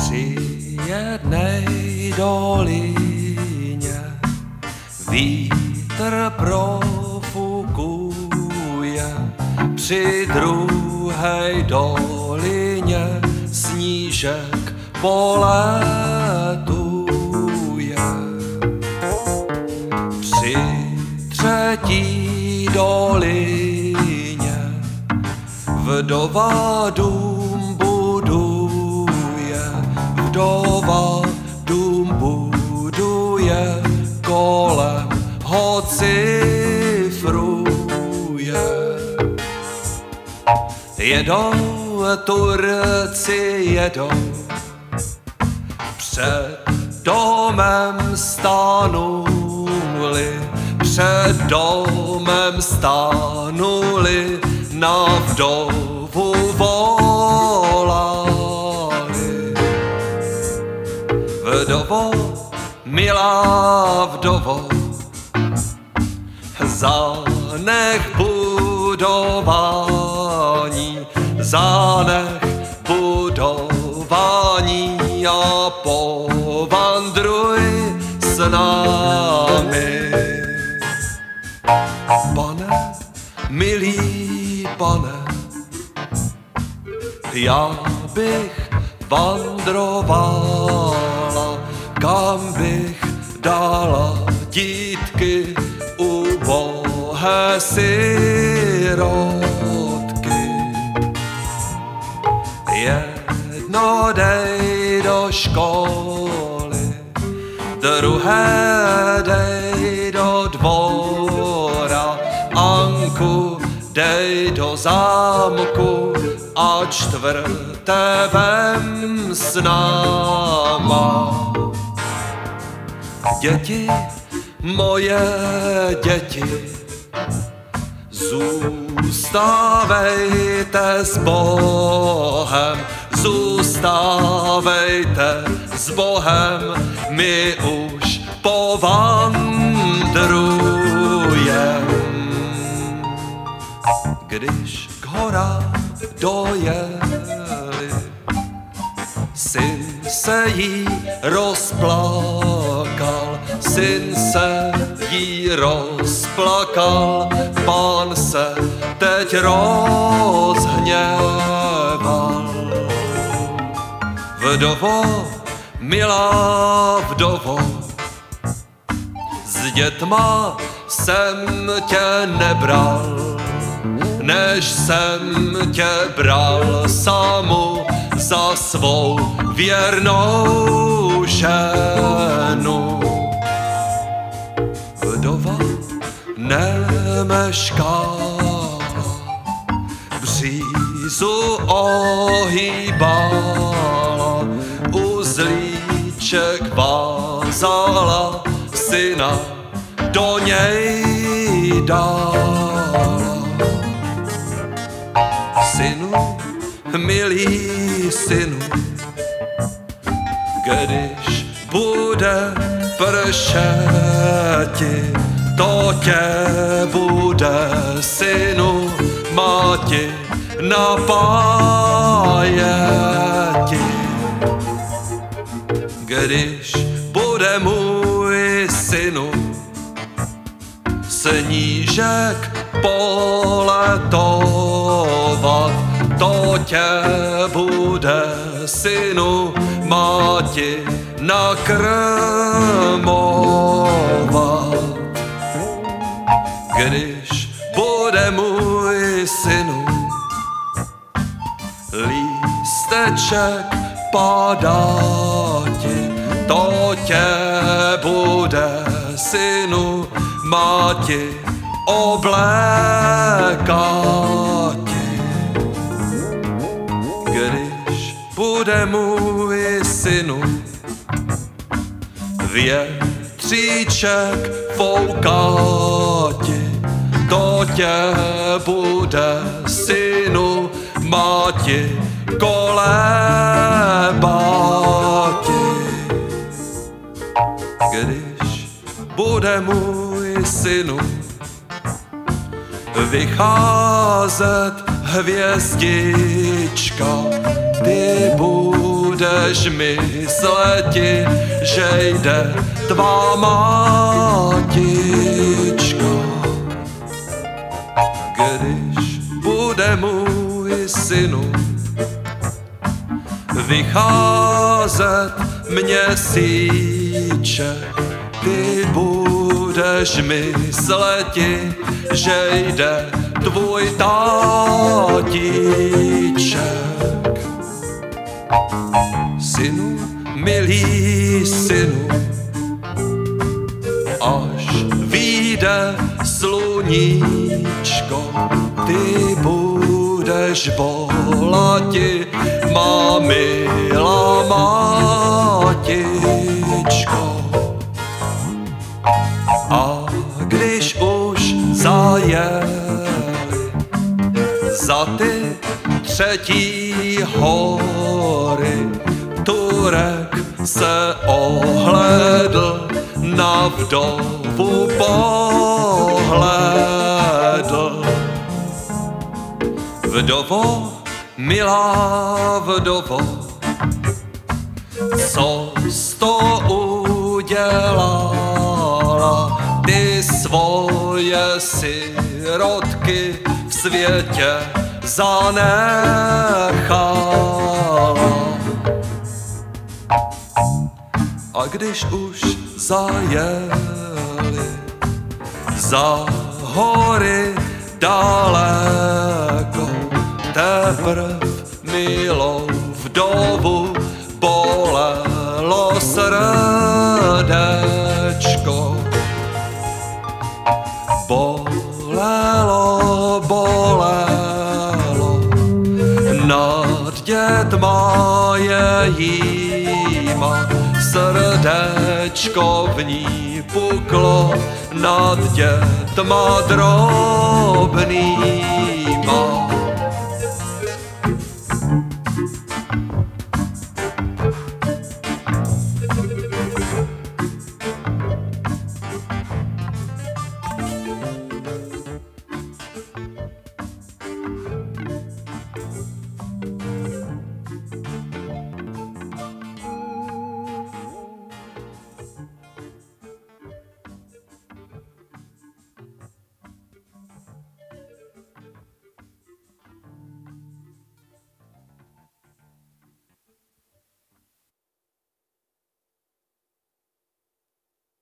Při jednej dolině vítr profukuje, při druhej dolině snížek poletuje. Při třetí dolině vdova dům buduje, vdova dům buduje, kolem ho cifruje. Jedou Turci, jedou, před domem stanuli, před domem stanuli, na vdovu volali. Vdovo, milá vdovo, zanech budování, zanech budování a povandruj s námi. Pane, milý pane, já bych vandrovala, kam bych dala dítky ubohé sirotky. Jedno dej do školy, druhé dej do dvora, Anku dej do zámku a čtvrté vem s náma. Děti, moje děti, zůstávejte s Bohem, zůstávejte s Bohem, my už povandrujem. Když k horám dojeli, syn se jí rozplakal, syn se jí rozplakal, pán se teď rozhněval. Vdovo, milá vdovo, s dětma jsem tě nebral, než jsem tě bral samu za svou věrnou ženu. Vdova nemeškala, břízu ohýbala, uzlíček vázala, syna do něj dala. Synu, milý synu, když bude pršeti, to tě bude, synu, máti napájeti. Když bude můj synu snížek poletovat, to tě bude, synu, máti nakrmovat. Když bude můj synu lísteček padáti, to tě bude, synu, máti oblékáti. Když bude můj synu větříček foukáti, to tě bude, synu, máti kolébáti. Když bude můj synu vycházet hvězdička, ty bude budeš mysleti, že jde tvá mátička. Když bude můj synu vycházet měsíček, ty budeš mysleti, že jde tvůj tátíček. Synu, milý synu, až vyjde sluníčko, ty budeš volati, má milá mátičko. A když už zajeli za ty třetí hory, Turek se ohlédl, na vdovu pohlédl. Vdovo, milá vdovo, co jsi to udělala? Ty svoje sirotky v světě zanechala. A když už zajeli za hory daleko, teprv milou vdovu bolelo srdéčko. Bolelo, bolelo nad dětma jejíma, srdéčko v ní puklo nad dětma drobnýma.